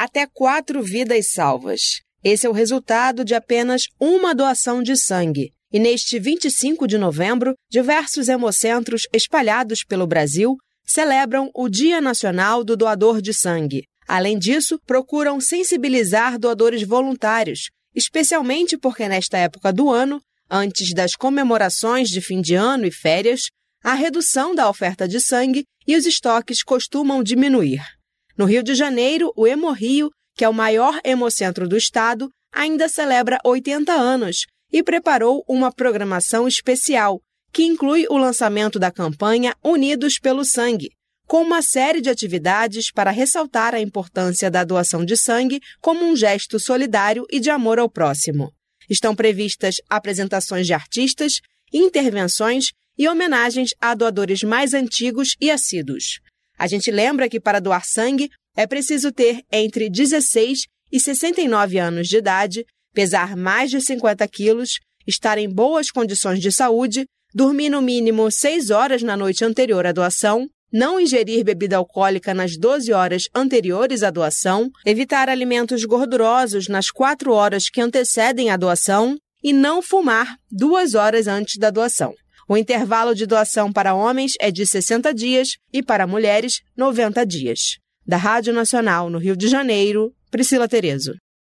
até 4 vidas salvas. Esse é o resultado de apenas uma doação de sangue. E neste 25 de novembro, diversos hemocentros espalhados pelo Brasil celebram o Dia Nacional do Doador de Sangue. Além disso, procuram sensibilizar doadores voluntários, especialmente porque nesta época do ano, antes das comemorações de fim de ano e férias, a redução da oferta de sangue e os estoques costumam diminuir. No Rio de Janeiro, o Hemorrio, que é o maior hemocentro do estado, ainda celebra 80 anos e preparou uma programação especial, que inclui o lançamento da campanha Unidos pelo Sangue, com uma série de atividades para ressaltar a importância da doação de sangue como um gesto solidário e de amor ao próximo. Estão previstas apresentações de artistas, intervenções e homenagens a doadores mais antigos e assíduos. A gente lembra que para doar sangue é preciso ter entre 16 e 69 anos de idade, pesar mais de 50 quilos, estar em boas condições de saúde, dormir no mínimo 6 horas na noite anterior à doação, não ingerir bebida alcoólica nas 12 horas anteriores à doação, evitar alimentos gordurosos nas 4 horas que antecedem a doação e não fumar 2 horas antes da doação. O intervalo de doação para homens é de 60 dias e para mulheres, 90 dias. Da Rádio Nacional, no Rio de Janeiro, Priscila Terezo.